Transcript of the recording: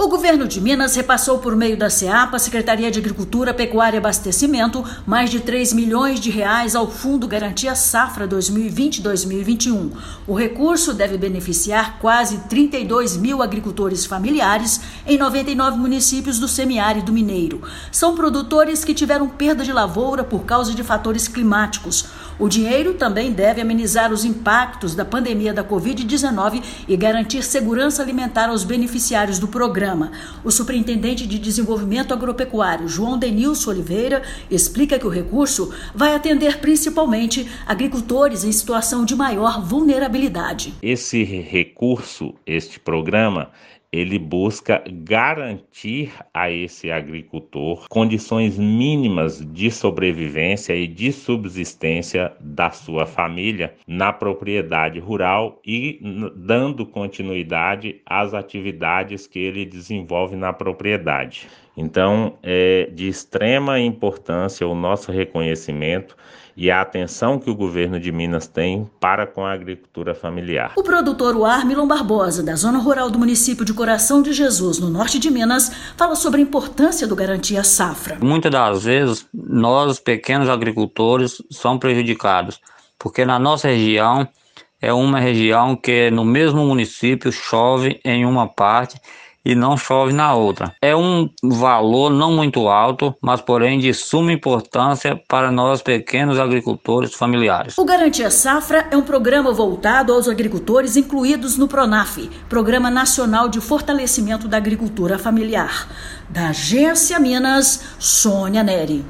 O governo de Minas repassou por meio da SEAPA, Secretaria de Agricultura, Pecuária e Abastecimento, mais de R$3 milhões ao Fundo Garantia Safra 2020-2021. O recurso deve beneficiar quase 32 mil agricultores familiares em 99 municípios do semiárido mineiro. São produtores que tiveram perda de lavoura por causa de fatores climáticos. O dinheiro também deve amenizar os impactos da pandemia da Covid-19 e garantir segurança alimentar aos beneficiários do programa. O superintendente de Desenvolvimento Agropecuário, João Denilson Oliveira, explica que o recurso vai atender principalmente agricultores em situação de maior vulnerabilidade. Esse recurso, este programa, ele busca garantir a esse agricultor condições mínimas de sobrevivência e de subsistência da sua família na propriedade rural e dando continuidade às atividades que ele desenvolve na propriedade. Então, é de extrema importância o nosso reconhecimento e a atenção que o governo de Minas tem para com a agricultura familiar. O produtor Armilon Barbosa, da zona rural do município de Coração de Jesus, no norte de Minas, fala sobre a importância do Garantia Safra. Muitas das vezes, nós, pequenos agricultores, somos prejudicados, porque na nossa região é uma região que no mesmo município chove em uma parte e não chove na outra. É um valor não muito alto, mas porém de suma importância para nós pequenos agricultores familiares. O Garantia Safra é um programa voltado aos agricultores incluídos no PRONAF, Programa Nacional de Fortalecimento da Agricultura Familiar. Da Agência Minas, Sônia Neri.